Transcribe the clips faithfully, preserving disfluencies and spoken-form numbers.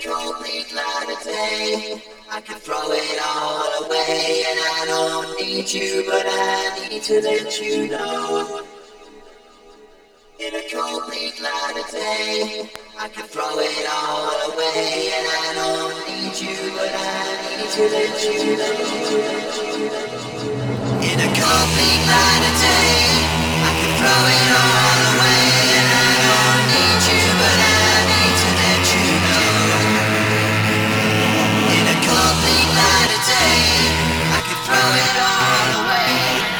complete light of day. I can throw it all away, and I don't need you, but I need to let you know. In a complete light of day, I can throw it all away, and I don't need you, but I need to let you know. In a complete light of day, I can throw it all away, and I don't need you, but I need to let you know. In a complete light of day, I can throw it all away.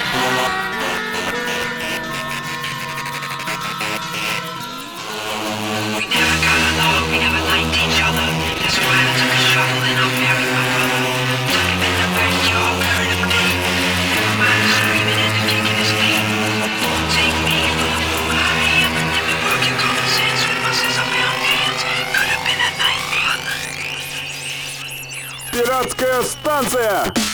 We never got along, we never liked each other. That's why I took a shovel and I'll bury my brother. Tuck him in the backyard, bury him deep. Never mind the screaming and the kicking his feet. Take me for who I am. Never broke your common sense with my scissor bound hands. Could have been a nightmare. Пиратская станция!